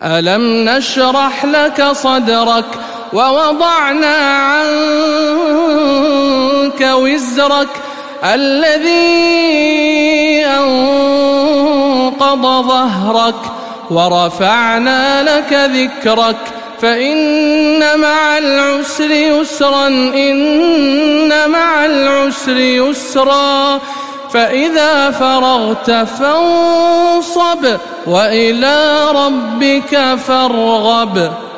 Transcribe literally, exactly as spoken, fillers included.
ألم نشرح لك صدرك ووضعنا عنك وزرك الذي أنقض ظهرك ورفعنا لك ذكرك فإن مع العسر يسرا إن مع العسر يسرا فإذا فرغت فانصب وإلى ربك فارغب.